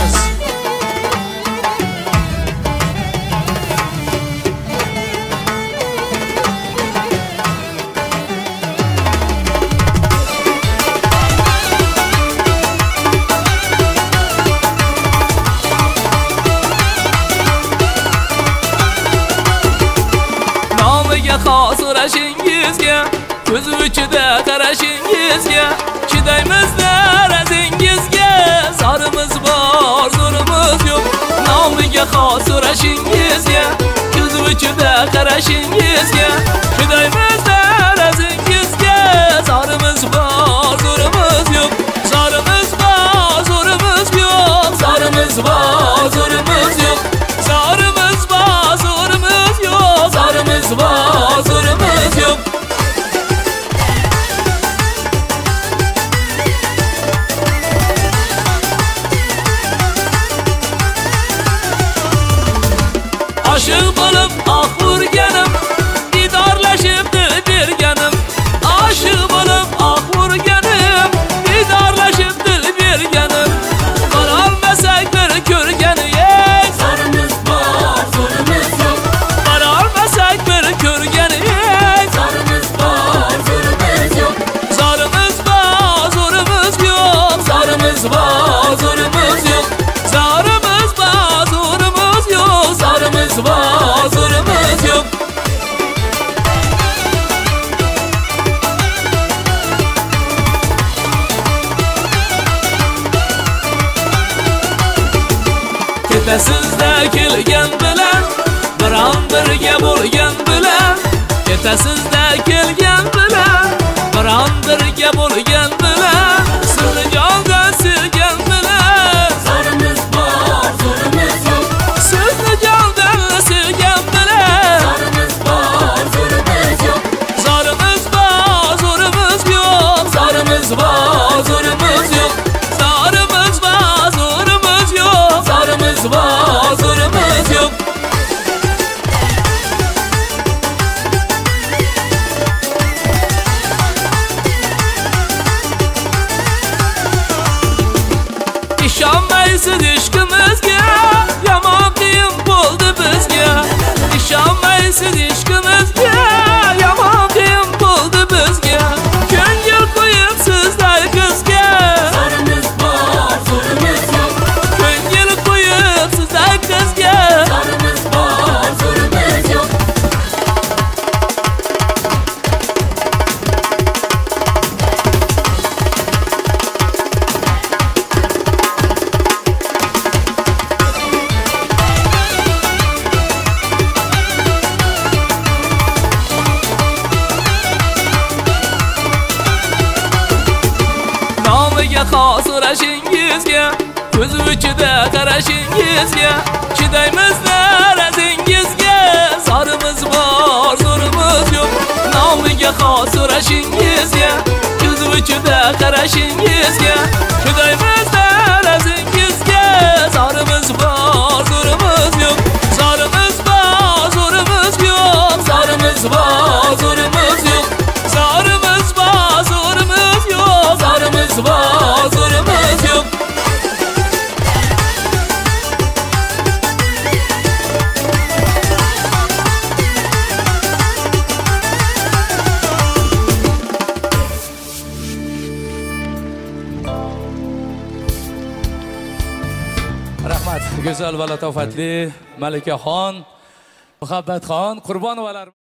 emas. Xos urashingizga, ko'z uchida qarashingizga, chidaymiz darazingizga, zorimiz bor, zo'rimiz yo'q. Nomiga xos urashingizga, ko'z uchida qarashingizga, chidaymiz darazingizga, zorimiz bor, zo'rimiz yo'q. Zorimiz bor, zo'rimiz yo'q. Zorimiz bor, zo'rimiz yo'q. Zorimiz bor, zo'rimiz yo'q. Zorimiz bor, zo'rimiz yo'q. Aşık bo'lib ah urganim, didorlashib dil berganim. Aşık bo'lib ah urganim, didorlashib dil berganim. Qarolmasak bir ko'rgani, ey zorimiz bor, zo'rimiz yo'q. Qarolmasak bir ko'rgani, ey zorimiz bor, zo'rimiz yo'q. Zorimiz bor, zo'rimiz yo'q. Zorimiz bor, zo'rimiz yo'q. Zorimiz bor, zo'rimiz yo'q. Zorimiz bor, zo'rimiz yo'q. Ketasizda kelgan bilan, biron birga bo'lgan bilan. Ketasizda kelgan bilan, biron birga bo'lgan bilan. Sizni jondan sevgan bilan. Zorimiz bor, zo'rimiz yo'q. Sizni jondan sevgan bilan. Zorimiz bor, zo'rimiz yo'q. Zorimiz bor, zo'rimiz yo'q. Zorimiz bor, zo'rimiz yo'q. Zorimiz bor, zo'rimiz yo'q. Zorimiz bor, zo'rimiz yo'q. İşonmaysiz ishqimizga, yomon qiyin bo'ldi bizga. İşonmaysiz ishqimizga, yomon qiyin bo'ldi bizga. Ko'ngil qo'yib sizday qizga. Zorimiz bor, zo'rimiz yo'q. Ko'ngil qo'yib sizday qizga. Zorimiz bor, zo'rimiz yo'q. Nomiga xos urashingizga, ko'z uchida qarashingizga, chidaymiz darazingizga. Zorimiz bor, zo'rimiz yo'q. Nomiga xos urashingizga, ko'z uchida qarashingizga, chidaymiz darazingizga. Zorimiz bor, zo'rimiz yo'q. Zorimiz bor, zo'rimiz yo'q. Zorimiz bor, zo'rimiz yo'q. Zorimiz bor, zo'rimiz yo'q. Zorimiz bor, zo'rimiz yo'q. Rahmat, go'zal va latofatli Malikaxon, Muhabbatxon Qurbonovalar.